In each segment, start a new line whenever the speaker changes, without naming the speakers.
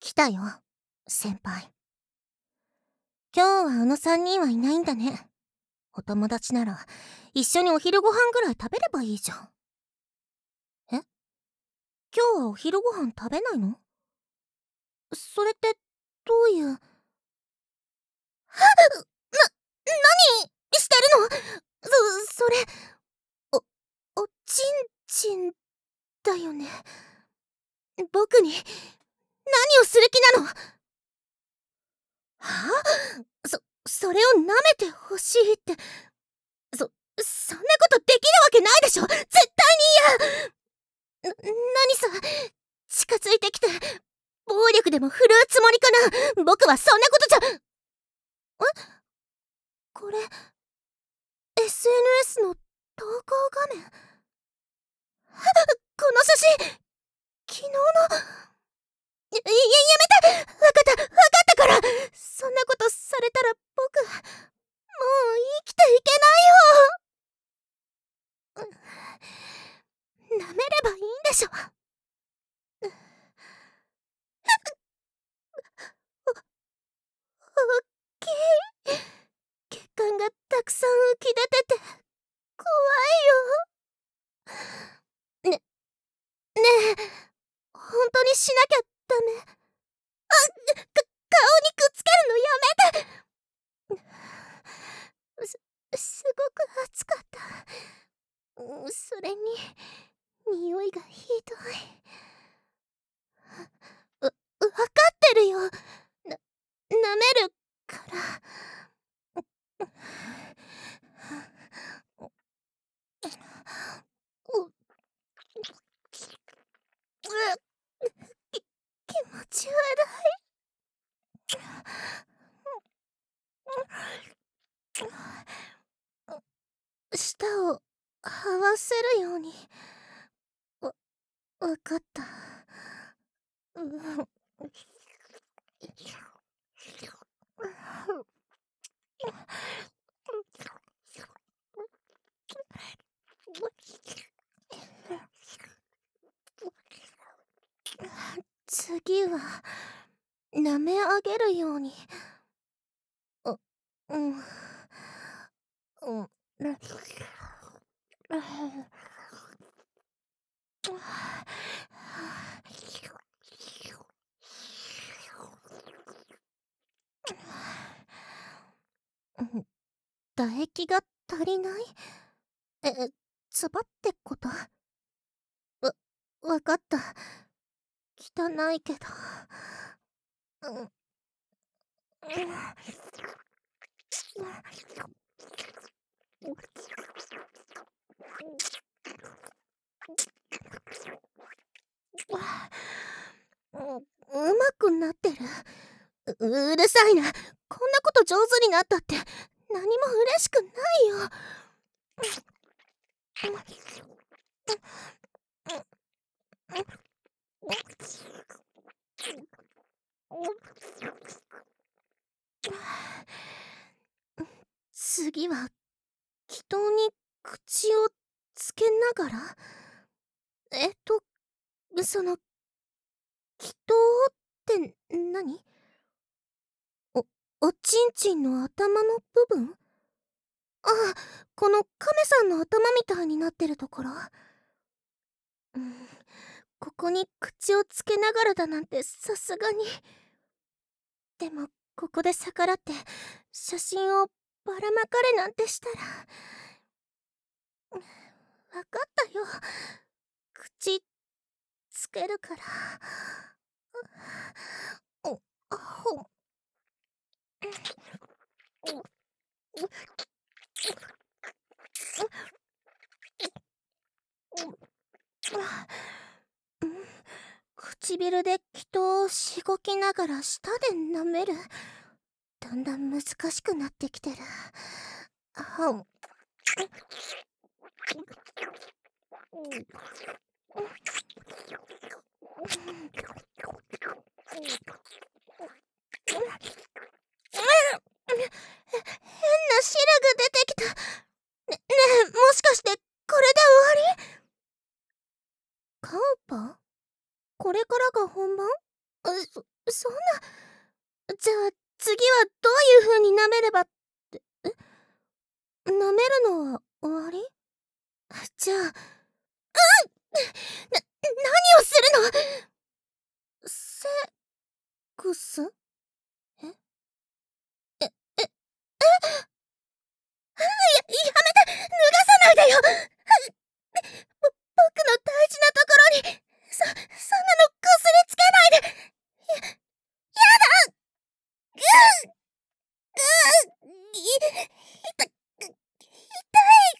来たよ、先輩。今日はあの3人はいないんだね。お友達なら一緒にお昼ご飯ぐらい食べればいいじゃん。え、今日はお昼ご飯食べないの？それってどういう。何してるの？それ、お、おちんちんだよね。僕に何をする気なの？はあ？それを舐めてほしいって、そんなことできるわけないでしょ。絶対に嫌。何さ、近づいてきて暴力でも振るうつもりかな。僕はそんなことじゃ。これ SNS の投稿画面。この写真、昨日の。やめて。わかったから。そんなことされたら僕もう生きていけないよ。舐めればいいんでしょ。大きい。血管がたくさん浮き出てて怖いよ。ねえ、本当にしなきゃダメ？顔にくっつけるのやめて。すごく暑かった。それに匂いがひどい。わかってるよ。舐めるから。気持ち悪い。舌を這わせるように。わかった。次は舐め上げるように。うん。唾液が足りない？つばってこと？わかった。汚いけど。うまくなってる。うるさいな。こんなこと上手になったって何も嬉しくないよ。次は祈祷に口をつけながら。その祈祷って何？おおちんちんの頭の部分？ああ、この亀さんの頭みたいになってるところ。ここに口をつけながらだなんてさすがに。でもここで逆らって写真をばらまかれなんてしたら。わかったよ。口つけるから。ほ唇で祈祷をしごきながら舌で舐める。だんだん難しくなってきてる。変な汁が出てきた。ねえ、もしかしてこれで終わり？カウパ？これからが本番？ そんな、じゃあ次はどういう風に舐めればって、舐めるのは終わり？じゃあ、何をするの？セックス？ええ、やめて！脱がさないでよ！僕の大事なところに、そんなのこすりつけないで！ぐーぐー痛い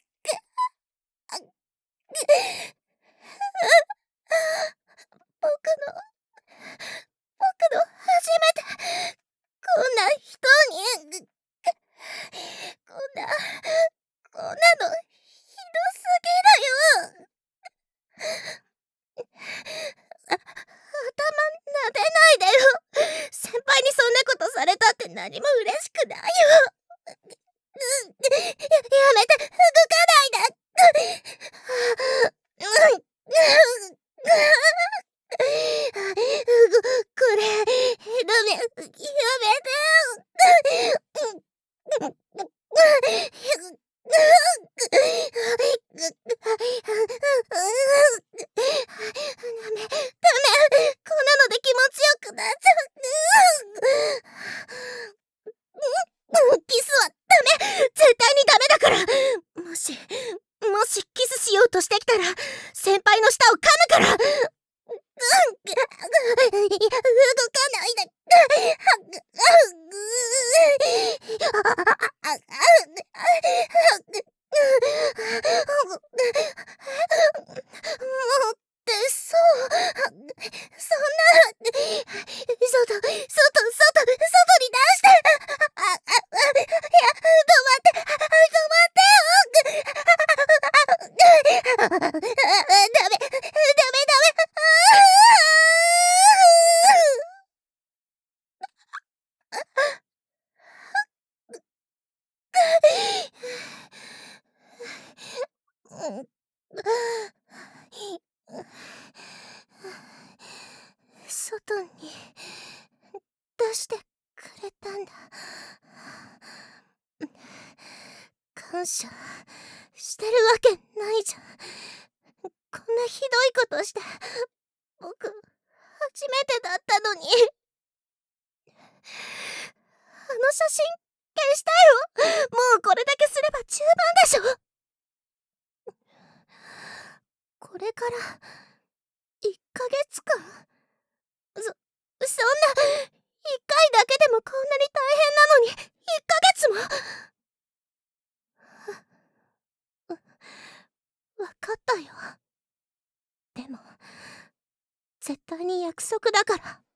僕の、僕の初めて、こんな人に、こんな、こんなの、ひどすぎるよ。頭撫でないでよ。先輩にそんなことされたって何も嬉しくないよ。やめて、動かないで。これ、ダメ、やめて。ダメ、こんなので気持ちよくなっちゃう。キスはダメ、絶対にダメだから。もしキスしようとしてきたら先輩の舌を噛むから。動かないで。もうってそう。そんな。外に出して。止まって。ダメ。外に出してくれたんだ。感謝してるわけないじゃん。こんなひどいことして僕初めてだったのに。あの写真消してよ。もうこれだけすれば十分でしょ。これから1ヶ月間、そんな、1回だけでもこんなに大変なのに1ヶ月も。わかったよ。でも絶対に約束だから。